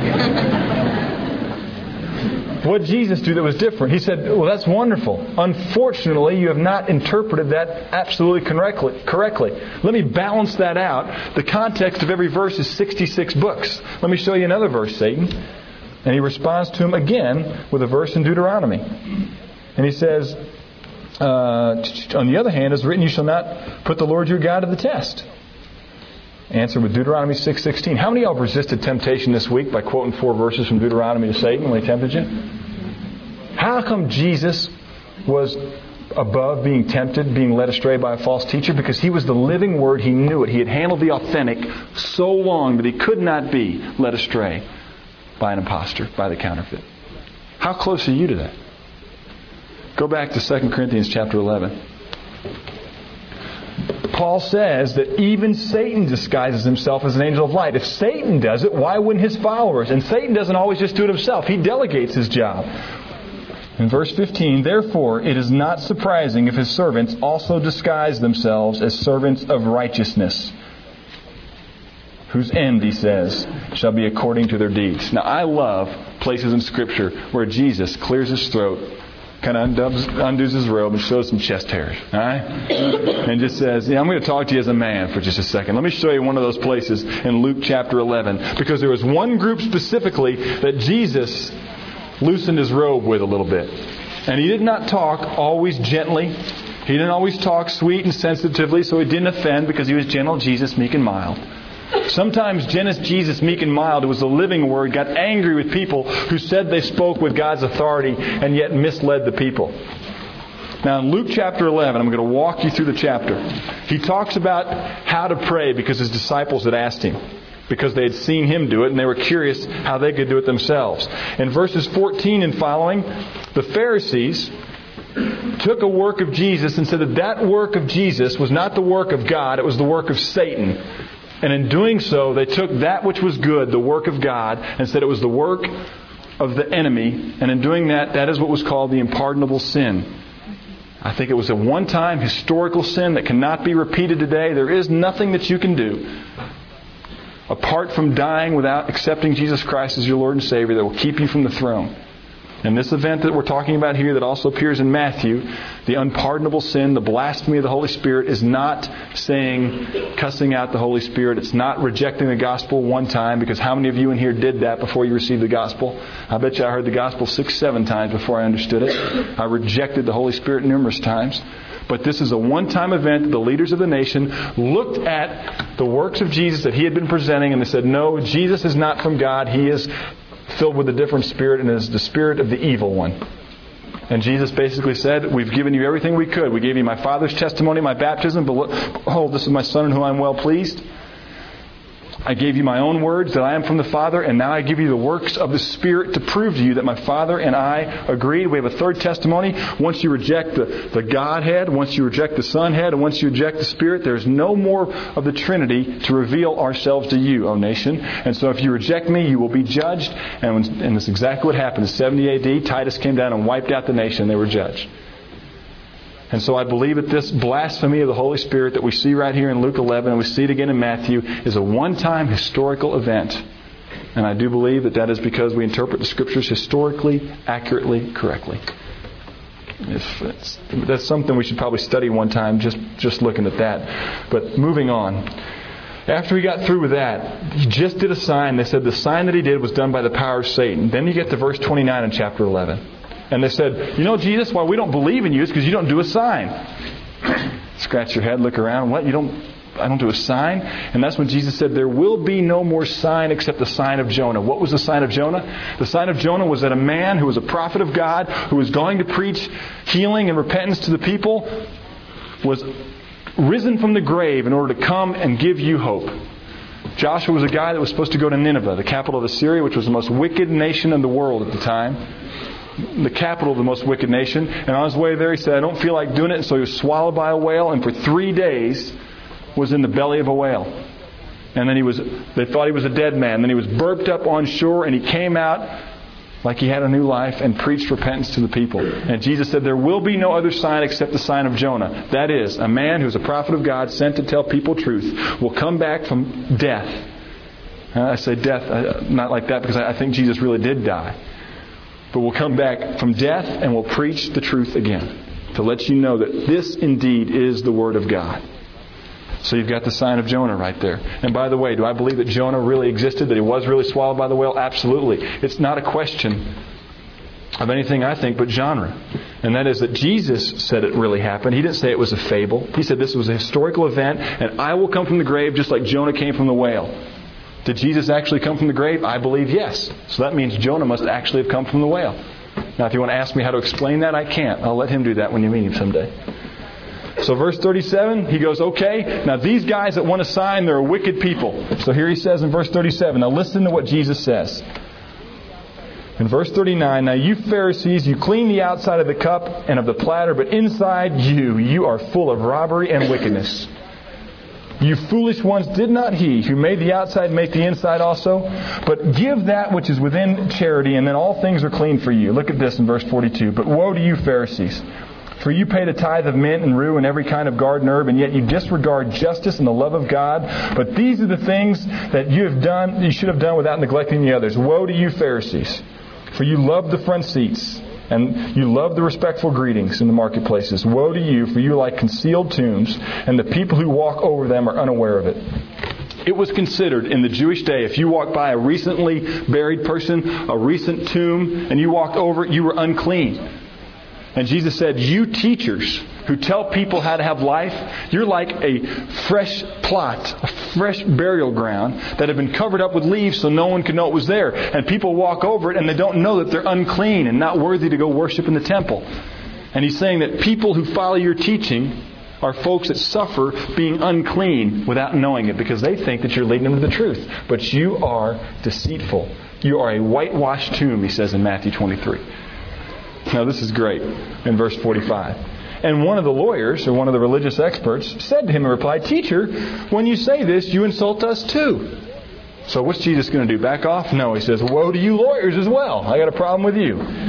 What did Jesus do that was different? He said, well, that's wonderful. Unfortunately, you have not interpreted that absolutely correctly. Let me balance that out. The context of every verse is 66 books. Let me show you another verse, Satan. And he responds to him again with a verse in Deuteronomy. And he says, on the other hand, it's written, you shall not put the Lord your God to the test. Answer with Deuteronomy 6:16. How many of y'all resisted temptation this week by quoting 4 verses from Deuteronomy to Satan when he tempted you? How come Jesus was above being tempted, being led astray by a false teacher? Because He was the living Word. He knew it. He had handled the authentic so long that He could not be led astray by an impostor, by the counterfeit. How close are you to that? Go back to 2 Corinthians chapter 11. Paul says that even Satan disguises himself as an angel of light. If Satan does it, why wouldn't his followers? And Satan doesn't always just do it himself. He delegates his job. In verse 15, therefore it is not surprising if his servants also disguise themselves as servants of righteousness, whose end, he says, shall be according to their deeds. Now I love places in Scripture where Jesus clears his throat, kind of undoes his robe and shows some chest hairs. All right? And just says, I'm going to talk to you as a man for just a second. Let me show you one of those places in Luke chapter 11. Because there was one group specifically that Jesus loosened his robe with a little bit. And He did not talk always gently. He didn't always talk sweet and sensitively, so He didn't offend because He was gentle, Jesus, meek and mild. Sometimes Jesus, meek and mild, who was the living Word, got angry with people who said they spoke with God's authority and yet misled the people. Now in Luke chapter 11, I'm going to walk you through the chapter. He talks about how to pray because His disciples had asked Him. Because they had seen Him do it and they were curious how they could do it themselves. In verses 14 and following, the Pharisees took a work of Jesus and said that that work of Jesus was not the work of God, it was the work of Satan. And in doing so, they took that which was good, the work of God, and said it was the work of the enemy. And in doing that, that is what was called the unpardonable sin. I think it was a one-time historical sin that cannot be repeated today. There is nothing that you can do apart from dying without accepting Jesus Christ as your Lord and Savior that will keep you from the throne. And this event that we're talking about here that also appears in Matthew, the unpardonable sin, the blasphemy of the Holy Spirit, is not cussing out the Holy Spirit. It's not rejecting the gospel one time, because how many of you in here did that before you received the gospel? I bet you I heard the gospel 6-7 times before I understood it. I rejected the Holy Spirit numerous times. But this is a one-time event that the leaders of the nation looked at the works of Jesus that He had been presenting, and they said, no, Jesus is not from God. He is filled with a different spirit, and is the spirit of the evil one. And Jesus basically said, we've given you everything we could. We gave you my Father's testimony, my baptism. Behold, this is my Son in whom I am well pleased. I gave you my own words that I am from the Father, and now I give you the works of the Spirit to prove to you that my Father and I agreed. We have a third testimony. Once you reject the Godhead, once you reject the Sonhead, and once you reject the Spirit, there's no more of the Trinity to reveal ourselves to you, O nation. And so if you reject me, you will be judged. And that's exactly what happened. In 70 A.D., Titus came down and wiped out the nation. They were judged. And so I believe that this blasphemy of the Holy Spirit that we see right here in Luke 11, and we see it again in Matthew, is a one-time historical event. And I do believe that that is because we interpret the Scriptures historically, accurately, correctly. That's something we should probably study one time, just looking at that. But moving on. After he got through with that, he just did a sign. They said the sign that he did was done by the power of Satan. Then you get to verse 29 in chapter 11. And they said, Jesus, why we don't believe in you is because you don't do a sign. Scratch your head, look around. What? I don't do a sign? And that's when Jesus said, there will be no more sign except the sign of Jonah. What was the sign of Jonah? The sign of Jonah was that a man who was a prophet of God, who was going to preach healing and repentance to the people, was risen from the grave in order to come and give you hope. Joshua was a guy that was supposed to go to Nineveh, the capital of Assyria, which was the most wicked nation in the world at the time. The capital of the most wicked nation. And on his way there, he said, I don't feel like doing it. And so he was swallowed by a whale, and for 3 days was in the belly of a whale. And then they thought he was a dead man. Then he was burped up on shore, and he came out like he had a new life and preached repentance to the people. And Jesus said, there will be no other sign except the sign of Jonah. That is, a man who's a prophet of God sent to tell people truth will come back from death. I say death, not like that, because I think Jesus really did die. But we'll come back from death and we'll preach the truth again to let you know that this indeed is the Word of God. So you've got the sign of Jonah right there. And by the way, do I believe that Jonah really existed, that he was really swallowed by the whale? Absolutely. It's not a question of anything, I think, but genre. And that is that Jesus said it really happened. He didn't say it was a fable. He said this was a historical event, and I will come from the grave just like Jonah came from the whale. Did Jesus actually come from the grave? I believe yes. So that means Jonah must actually have come from the whale. Now, if you want to ask me how to explain that, I can't. I'll let him do that when you meet him someday. So verse 37, he goes, okay, now these guys that want a sign, they're a wicked people. So here he says in verse 37, now listen to what Jesus says. In verse 39, now you Pharisees, you clean the outside of the cup and of the platter, but inside you are full of robbery and wickedness. You foolish ones, did not He who made the outside make the inside also? But give that which is within charity, and then all things are clean for you. Look at this in verse 42. But woe to you, Pharisees! For you pay the tithe of mint and rue and every kind of garden herb, and yet you disregard justice and the love of God. But these are the things that you should have done without neglecting the others. Woe to you, Pharisees! For you love the front seats, and you love the respectful greetings in the marketplaces. Woe to you, for you are like concealed tombs, and the people who walk over them are unaware of it. It was considered in the Jewish day, if you walked by a recently buried person, a recent tomb, and you walked over it, you were unclean. And Jesus said, you teachers who tell people how to have life, you're like a fresh plot, a fresh burial ground that had been covered up with leaves so no one could know it was there. And people walk over it and they don't know that they're unclean and not worthy to go worship in the temple. And He's saying that people who follow your teaching are folks that suffer being unclean without knowing it, because they think that you're leading them to the truth. But you are deceitful. You are a whitewashed tomb, He says in Matthew 23. Now this is great in verse 45. And one of the lawyers, or one of the religious experts, said to him in reply, Teacher, when you say this, you insult us too. So what's Jesus going to do? Back off? No, He says, woe to you lawyers as well. I got a problem with you.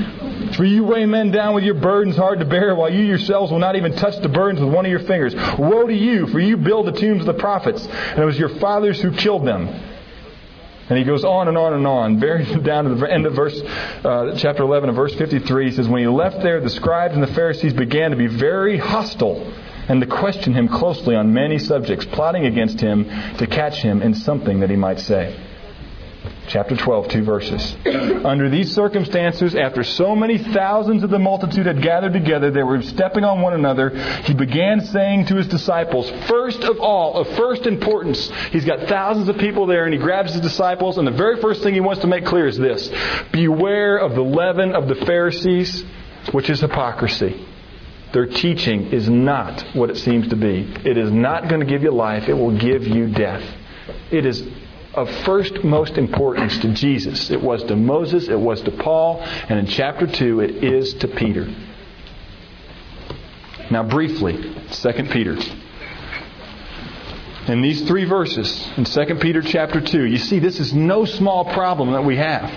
For you weigh men down with your burdens hard to bear, while you yourselves will not even touch the burdens with one of your fingers. Woe to you, for you build the tombs of the prophets, and it was your fathers who killed them. And he goes on and on and on, very down to the end of chapter 11 and verse 53. He says, when he left there, the scribes and the Pharisees began to be very hostile and to question him closely on many subjects, plotting against him to catch him in something that he might say. Chapter 12, 2 verses. Under these circumstances, after so many thousands of the multitude had gathered together, they were stepping on one another, he began saying to his disciples, first of all, of first importance, he's got thousands of people there, and he grabs his disciples, and the very first thing he wants to make clear is this: beware of the leaven of the Pharisees, which is hypocrisy. Their teaching is not what it seems to be. It is not going to give you life. It will give you death. It is of first most importance to Jesus. It was to Moses, it was to Paul, and in chapter 2 it is to Peter. Now briefly, 2 Peter. In these 3 verses, in 2 Peter chapter 2, you see this is no small problem that we have.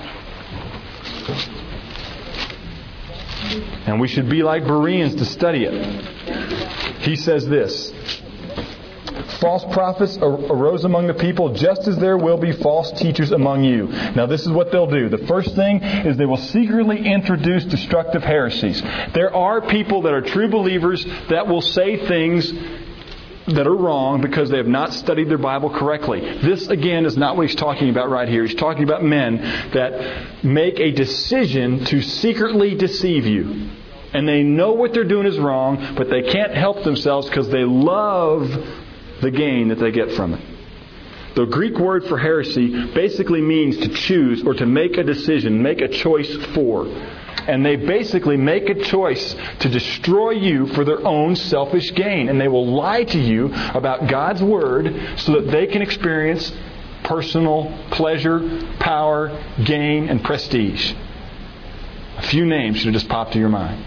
And we should be like Bereans to study it. He says this: false prophets arose among the people, just as there will be false teachers among you. Now this is what they'll do. The first thing is they will secretly introduce destructive heresies. There are people that are true believers that will say things that are wrong because they have not studied their Bible correctly. This, again, is not what he's talking about right here. He's talking about men that make a decision to secretly deceive you. And they know what they're doing is wrong, but they can't help themselves because they love the gain that they get from it. The Greek word for heresy basically means to choose or to make a decision, make a choice for. And they basically make a choice to destroy you for their own selfish gain. And they will lie to you about God's Word so that they can experience personal pleasure, power, gain, and prestige. A few names should have just popped to your mind.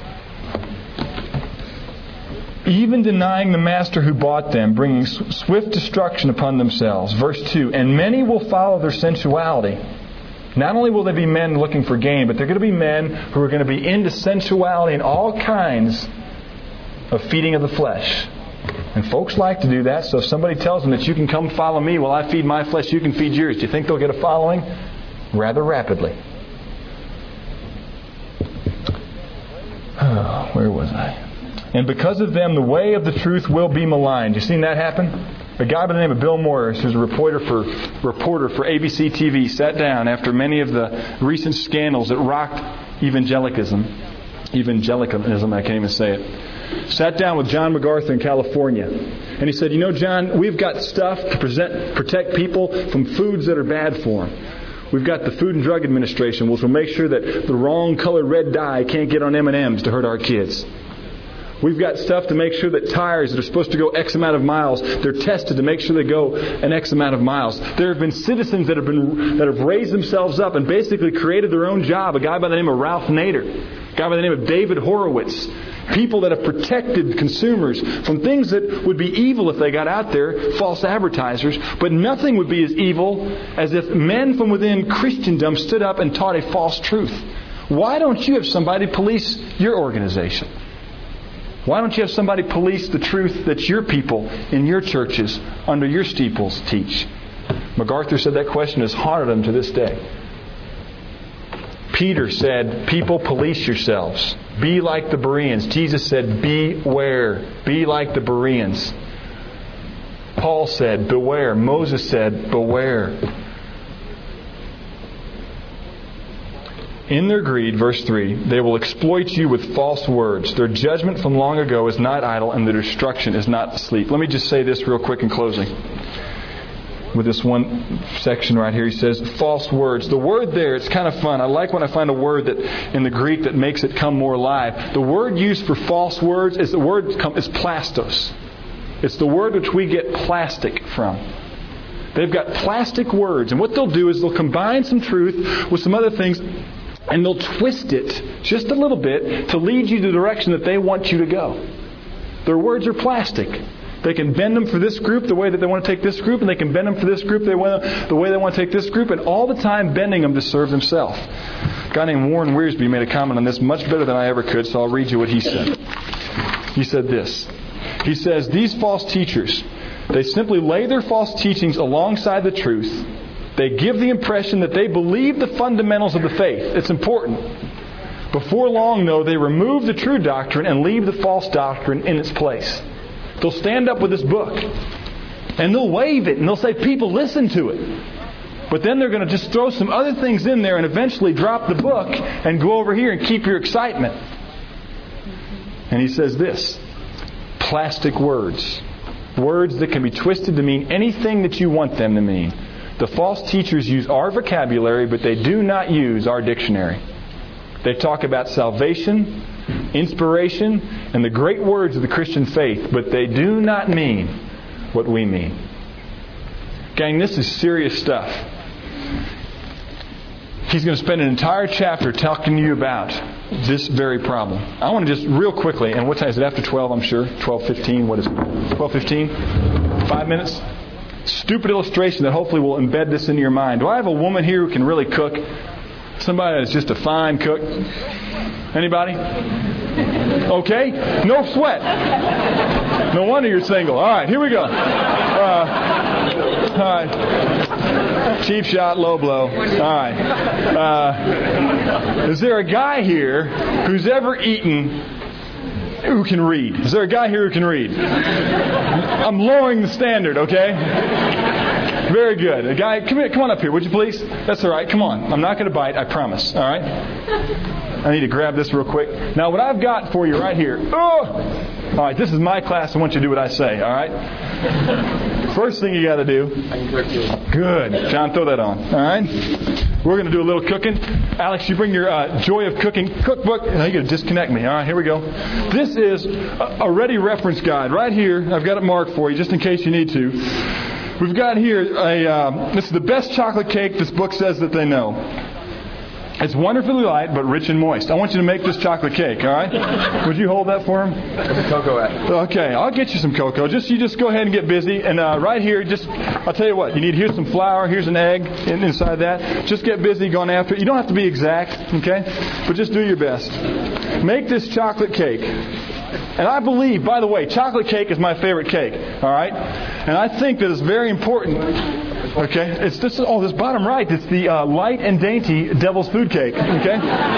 Even denying the master who bought them, bringing swift destruction upon themselves. Verse 2, and many will follow their sensuality. Not only will they be men looking for gain, but they're going to be men who are going to be into sensuality and all kinds of feeding of the flesh. And folks like to do that, so if somebody tells them that you can come follow me while I feed my flesh, you can feed yours, do you think they'll get a following? Rather rapidly. Oh, where was I? And because of them, the way of the truth will be maligned. You seen that happen? A guy by the name of Bill Morris, who's a reporter for ABC TV, sat down after many of the recent scandals that rocked evangelicalism, I can't even say it. Sat down with John MacArthur in California. And he said, you know, John, we've got stuff to protect people from foods that are bad for them. We've got the Food and Drug Administration, which will make sure that the wrong colored red dye can't get on M&Ms to hurt our kids. We've got stuff to make sure that tires that are supposed to go X amount of miles, they're tested to make sure they go an X amount of miles. There have been citizens that have raised themselves up and basically created their own job. A guy by the name of Ralph Nader, a guy by the name of David Horowitz. People that have protected consumers from things that would be evil if they got out there, false advertisers. But nothing would be as evil as if men from within Christendom stood up and taught a false truth. Why don't you have somebody police your organization? Why don't you have somebody police the truth that your people in your churches under your steeples teach? MacArthur said that question has haunted him to this day. Peter said, people, police yourselves. Be like the Bereans. Jesus said, beware. Be like the Bereans. Paul said, beware. Moses said, beware. In their greed, verse 3, they will exploit you with false words. Their judgment from long ago is not idle, and their destruction is not sleep. Let me just say this real quick in closing. With this one section right here, he says, false words. The word there, it's kind of fun. I like when I find a word that in the Greek that makes it come more alive. The word used for false words is plastos. It's the word which we get plastic from. They've got plastic words, and what they'll do is they'll combine some truth with some other things, and they'll twist it just a little bit to lead you the direction that they want you to go. Their words are plastic. They can bend them for this group the way that they want to take this group, and they can bend them for this group the way they want to take this group, and all the time bending them to serve themselves. A guy named Warren Wiersbe made a comment on this much better than I ever could, so I'll read you what he said. He said this. He says, these false teachers, they simply lay their false teachings alongside the truth. They give the impression that they believe the fundamentals of the faith. It's important. Before long, though, they remove the true doctrine and leave the false doctrine in its place. They'll stand up with this book, and they'll wave it, and they'll say, people, listen to it. But then they're going to just throw some other things in there and eventually drop the book and go over here and keep your excitement. And he says this, plastic words. Words that can be twisted to mean anything that you want them to mean. The false teachers use our vocabulary, but they do not use our dictionary. They talk about salvation, inspiration, and the great words of the Christian faith, but they do not mean what we mean. Gang, this is serious stuff. He's going to spend an entire chapter talking to you about this very problem. I want to just real quickly, and what time is it? After 12, I'm sure. 12:15. What is it? 12:15? 5 minutes? Stupid illustration that hopefully will embed this into your mind. Do I have a woman here who can really cook? Somebody that's just a fine cook? Anybody? Okay. No sweat. No wonder you're single. All right, here we go. All right. Cheap shot, low blow. All right. Is there a guy here who's ever eaten who can read? Is there a guy here who can read? I'm lowering the standard, okay? Very good. A guy, come on up here, would you please? That's all right. Come on. I'm not going to bite, I promise. All right? I need to grab this real quick. Now, what I've got for you right here. Oh! All right, this is my class. I want you to do what I say, all right? First thing you got to do. Good. John, throw that on. All right? We're going to do a little cooking. Alex, you bring your Joy of Cooking cookbook. Now you're going to disconnect me. All right, here we go. This is a ready reference guide right here. I've got it marked for you just in case you need to. We've got here this is the best chocolate cake this book says that they know. It's wonderfully light, but rich and moist. I want you to make this chocolate cake, all right? Would you hold that for him? Where's the cocoa at? Okay, I'll get you some cocoa. You just go ahead and get busy. And right here, I'll tell you what. You need, here's some flour. Here's an egg inside that. Just get busy going after it. You don't have to be exact, okay? But just do your best. Make this chocolate cake. And I believe, by the way, chocolate cake is my favorite cake, all right? And I think that it's very important. Okay, it's this bottom right. It's the light and dainty Devil's Food Cake. Okay.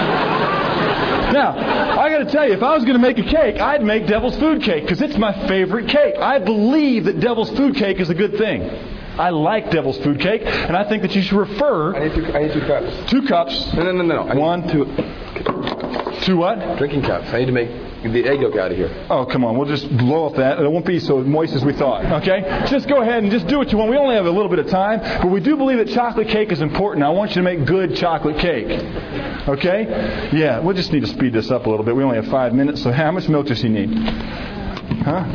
Now, I got to tell you, if I was going to make a cake, I'd make Devil's Food Cake because it's my favorite cake. I believe that Devil's Food Cake is a good thing. I like Devil's Food Cake, and I think that you should refer. I need 2 cups. 2 cups. No. One, 2. 2 what? Drinking cups. I need to make the egg yolk out of here. Oh, come on. We'll just blow off that. It won't be so moist as we thought. Okay? Just go ahead and just do what you want. We only have a little bit of time, but we do believe that chocolate cake is important. I want you to make good chocolate cake. Okay? Yeah, we'll just need to speed this up a little bit. We only have 5 minutes, so how much milk does he need? Huh?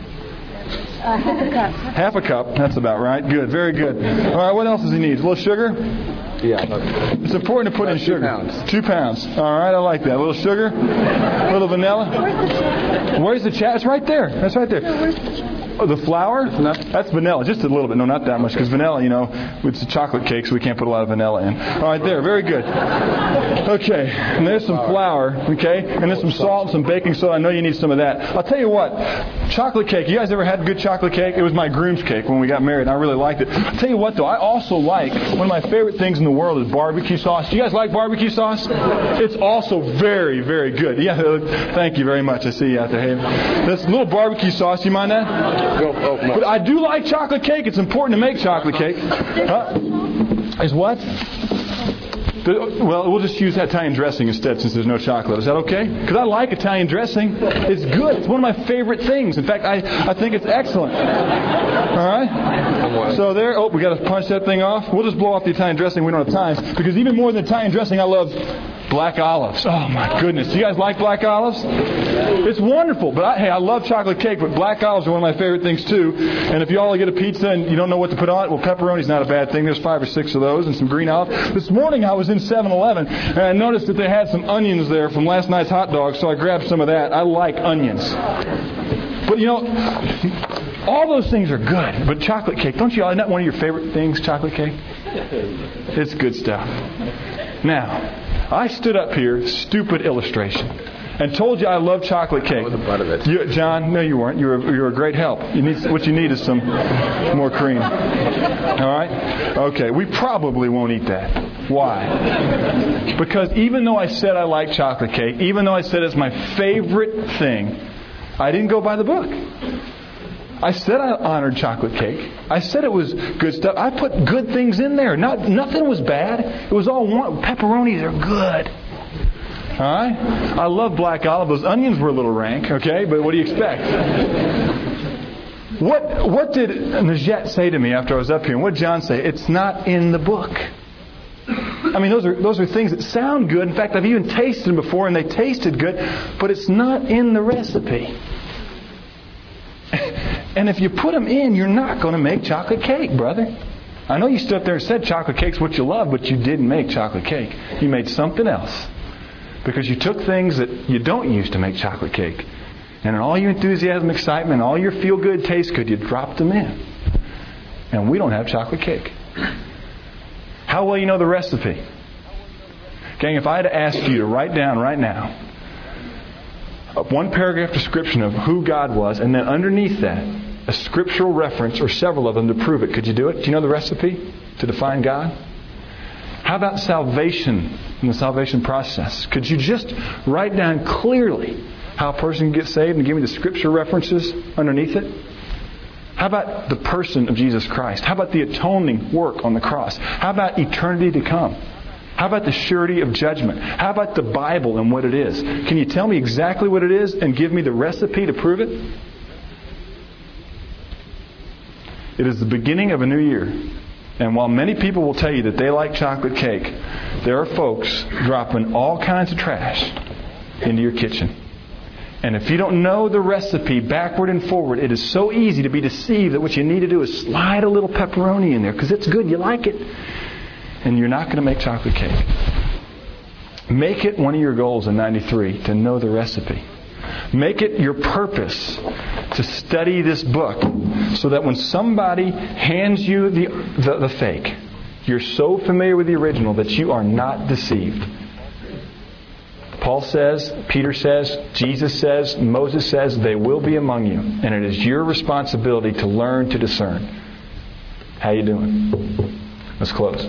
Half a cup. Half a cup. That's about right. Good. Very good. All right, what else does he need? A little sugar? Yeah. It's important to put in sugar. 2 pounds. 2 pounds. All right, I like that. A little sugar? A little vanilla? Where's the chat? It's right there. That's right there. Oh, the flour? That's vanilla. Just a little bit. No, not that much. Because vanilla, it's a chocolate cake, so we can't put a lot of vanilla in. All right, there. Very good. Okay. And there's some flour. Okay. And there's some salt and some baking soda. I know you need some of that. I'll tell you what. Chocolate cake. You guys ever had good chocolate cake? It was my groom's cake when we got married. I really liked it. I'll tell you what, though. I also like, one of my favorite things in the world is barbecue sauce. Do you guys like barbecue sauce? It's also very, very good. Yeah. Thank you very much. I see you out there. Hey, this little barbecue sauce. You mind that? But I do like chocolate cake. It's important to make chocolate cake. Is what? Well, we'll just use Italian dressing instead since there's no chocolate. Is that okay? Because I like Italian dressing. It's good. It's one of my favorite things. In fact, I think it's excellent. All right? So there. Oh, we got to punch that thing off. We'll just blow off the Italian dressing. We don't have time. Because even more than Italian dressing, I love black olives. Oh, my goodness. Do you guys like black olives? It's wonderful. But I love chocolate cake, but black olives are one of my favorite things, too. And if you all get a pizza and you don't know what to put on it, well, pepperoni's not a bad thing. There's 5 or 6 of those and some green olives. This morning I was in 7-Eleven, and I noticed that they had some onions there from last night's hot dogs, so I grabbed some of that. I like onions. But, all those things are good. But chocolate cake, isn't that one of your favorite things, chocolate cake? It's good stuff. Now, I stood up here, stupid illustration, and told you I love chocolate cake. I was a butt of it. John, no you weren't. You're a great help. What you need is some more cream. All right? Okay, we probably won't eat that. Why? Because even though I said I like chocolate cake, even though I said it's my favorite thing, I didn't go by the book. I said I honored chocolate cake. I said it was good stuff. I put good things in there. Nothing was bad. It was all pepperonis are good. All right? I love black olive. Those onions were a little rank, okay? But what do you expect? What did Najette say to me after I was up here? And what did John say? It's not in the book. I mean, those are things that sound good. In fact, I've even tasted them before, and they tasted good. But it's not in the recipe. And if you put them in, you're not going to make chocolate cake, brother. I know you stood up there and said chocolate cake's what you love, but you didn't make chocolate cake. You made something else. Because you took things that you don't use to make chocolate cake. And in all your enthusiasm, excitement, all your feel-good, taste-good, you dropped them in. And we don't have chocolate cake. How well you know the recipe? Gang, if I had to ask you to write down right now one paragraph description of who God was, and then underneath that, a scriptural reference or several of them to prove it. Could you do it? Do you know the recipe to define God? How about salvation and the salvation process? Could you just write down clearly how a person can get saved and give me the scripture references underneath it? How about the person of Jesus Christ? How about the atoning work on the cross? How about eternity to come? How about the surety of judgment? How about the Bible and what it is? Can you tell me exactly what it is and give me the recipe to prove it? It is the beginning of a new year. And while many people will tell you that they like chocolate cake, there are folks dropping all kinds of trash into your kitchen. And if you don't know the recipe backward and forward, it is so easy to be deceived that what you need to do is slide a little pepperoni in there because it's good, you like it. And you're not going to make chocolate cake. Make it one of your goals in 93 to know the recipe. Make it your purpose to study this book so that when somebody hands you the fake, you're so familiar with the original that you are not deceived. Paul says, Peter says, Jesus says, Moses says, they will be among you. And it is your responsibility to learn to discern. How you doing? Let's close.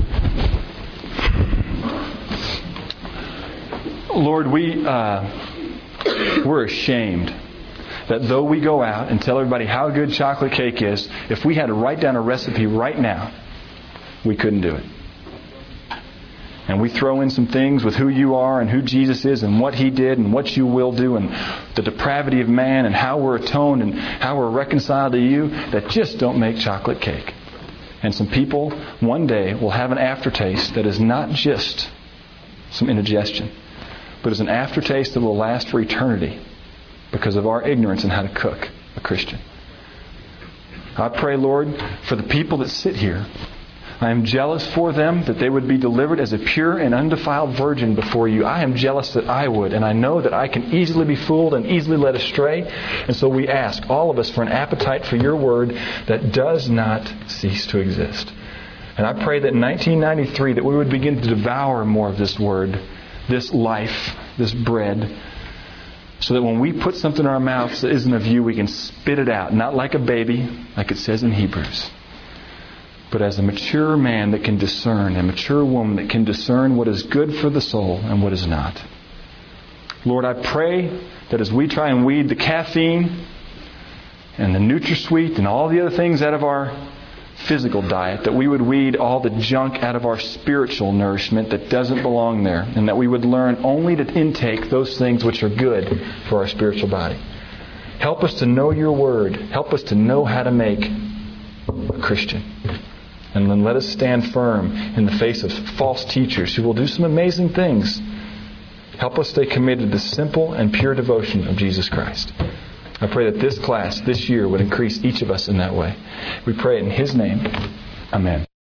Lord, we're ashamed that though we go out and tell everybody how good chocolate cake is, if we had to write down a recipe right now, we couldn't do it. And we throw in some things with who you are and who Jesus is and what He did and what you will do and the depravity of man and how we're atoned and how we're reconciled to you that just don't make chocolate cake. And some people one day will have an aftertaste that is not just some indigestion, but is an aftertaste that will last for eternity because of our ignorance in how to cook a Christian. I pray, Lord, for the people that sit here. I am jealous for them that they would be delivered as a pure and undefiled virgin before you. I am jealous that I would, and I know that I can easily be fooled and easily led astray. And so we ask all of us for an appetite for your word that does not cease to exist. And I pray that in 1993 that we would begin to devour more of this word, this life, this bread, so that when we put something in our mouths that isn't of you, we can spit it out, not like a baby, like it says in Hebrews, but as a mature man that can discern, a mature woman that can discern what is good for the soul and what is not. Lord, I pray that as we try and weed the caffeine and the NutraSweet and all the other things out of our physical diet, that we would weed all the junk out of our spiritual nourishment that doesn't belong there, and that we would learn only to intake those things which are good for our spiritual body. Help us to know your word. Help us to know how to make a Christian. And then let us stand firm in the face of false teachers who will do some amazing things. Help us stay committed to the simple and pure devotion of Jesus Christ. I pray that this class, this year, would increase each of us in that way. We pray it in His name. Amen.